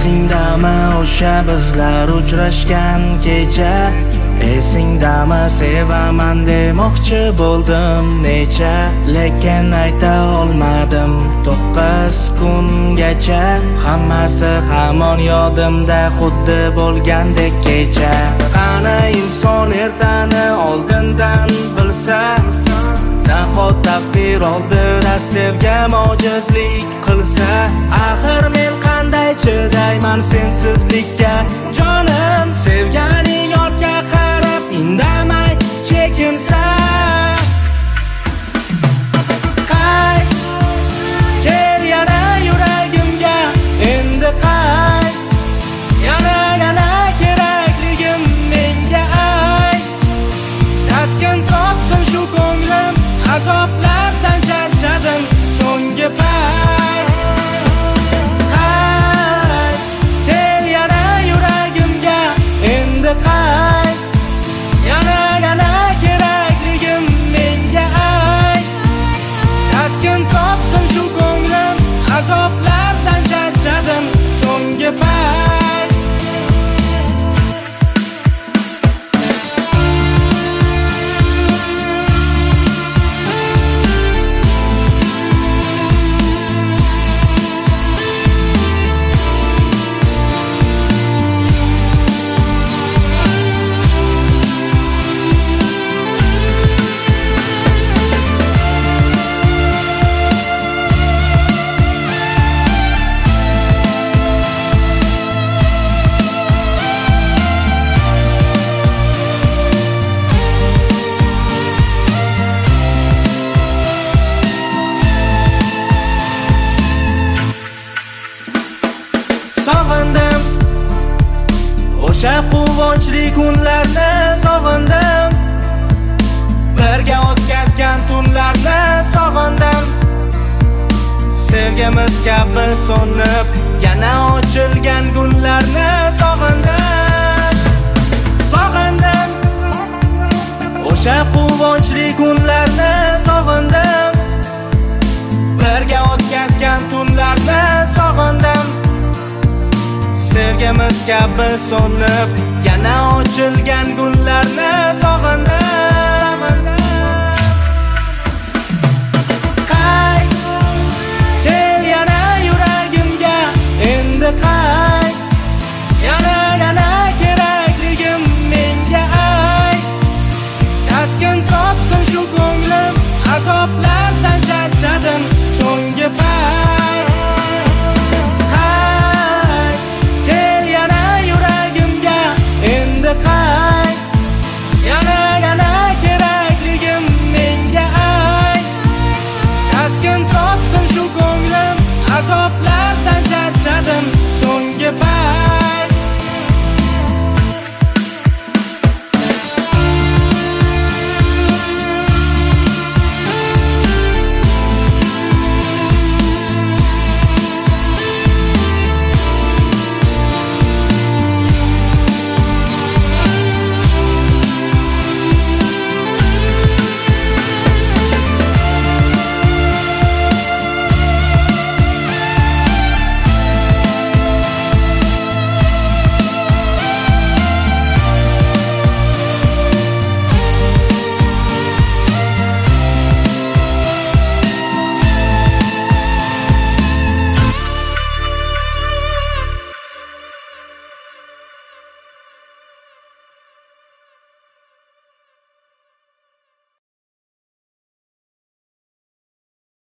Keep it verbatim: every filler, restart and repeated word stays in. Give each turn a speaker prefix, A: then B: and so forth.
A: Esingdami o'sha bizlar uchrashgan kecha? Esingdami sevaman demoqchi bo'ldim necha, lekin ayta olmadim to'qqiz kungacha. Hammasi hamon yodimda xuddi bo'lgandek kecha. Qani inson ertani oldindan bilsa, nahot taqdir oldida sevgam ojizlik qilsa, axir men qanday chidayman sensizlikka? Jonim sevganing ortga qarab indamay chekinsa, qayt kel yana yuragimga, endi qayt yana yana kerakligim menga ayt. Taskin topsin shu ko'nglim, azoblardan charchadim so'nggi payt. Qayt kel yana yuragimga, endi qayt yana yana kerakligim menga ayt. Taskin topsin shu ko'nglim, azoblardan charchadim so'nggi payt. Sog'indim o'sha quvonchli kunlarni, sog'indim birga o'tkazgan tunlarni, sog'indim sevgimiz kabi so'nib yana ochilgan gullarni, sog'indim. Sog'indim o'sha quvonchli kunlarni, sog'indim birga o'tkazgan tunlarni, sog'indim sevgimiz kabi so'nib yana ochilgan gullarni, sog'indim.